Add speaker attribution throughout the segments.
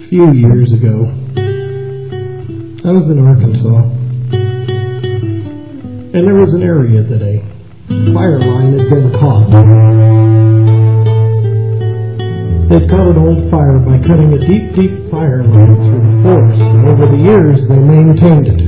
Speaker 1: few years ago, I was in Arkansas, and there was an area that a fire line had been caught. They'd caught an old fire by cutting a deep, deep fire line through the forest, and over the years they maintained it.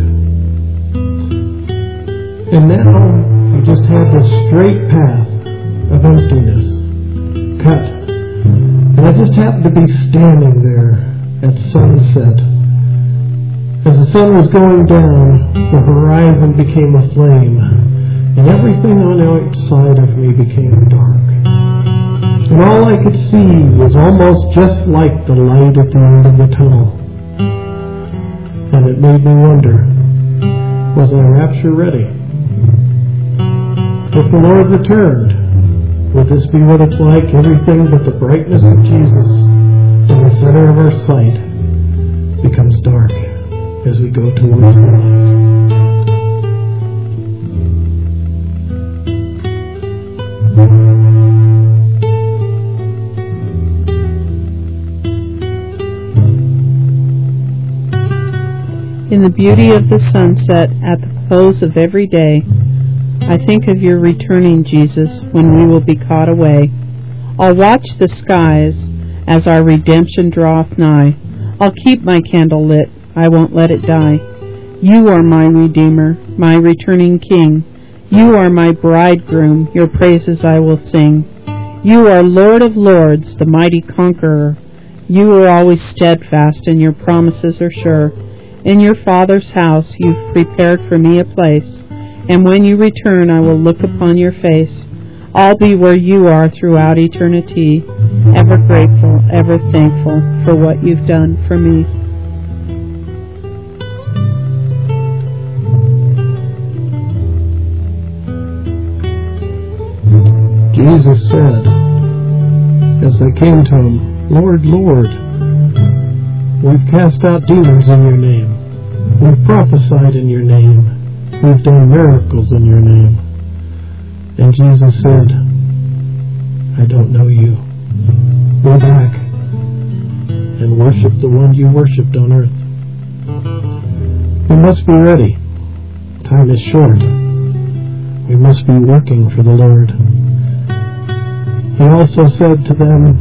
Speaker 1: And now you just had this straight path of emptiness cut. And I just happened to be standing there at sunset. As the sun was going down, the horizon became aflame, and everything on the outside of me became dark. And all I could see was almost just like the light at the end of the tunnel. And it made me wonder, was our rapture ready? If the Lord returned, would this be what it's like? Everything but the brightness of Jesus in the center of our sight becomes dark as we go towards the light.
Speaker 2: In the beauty of the sunset at the close of every day, I think of your returning, Jesus, when we will be caught away. I'll watch the skies as our redemption draweth nigh. I'll keep my candle lit, I won't let it die. You are my Redeemer, my returning King. You are my bridegroom, your praises I will sing. You are Lord of lords, the mighty conqueror. You are always steadfast, and your promises are sure. In your Father's house you've prepared for me a place. And when you return, I will look upon your face. I'll be where you are throughout eternity, ever grateful, ever thankful for what you've done for me.
Speaker 1: Jesus said, as they came to him, Lord, Lord, we've cast out demons in your name. We've prophesied in your name. We've done miracles in your name. And Jesus said, I don't know you. Go back and worship the one you worshipped on earth. We must be ready. Time is short. We must be working for the Lord. He also said to them,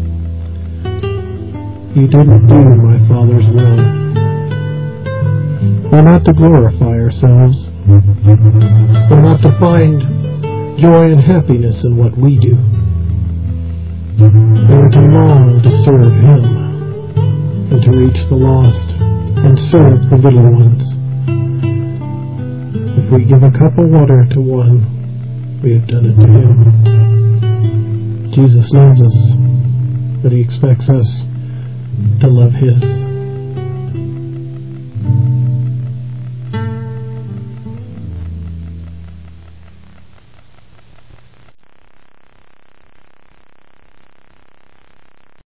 Speaker 1: you didn't do my Father's will. We're not to glorify ourselves. We're not to find joy and happiness in what we do. We're to long to serve Him and to reach the lost and serve the little ones. If we give a cup of water to one, we have done it to Him. Jesus loves us, but He expects us to love His.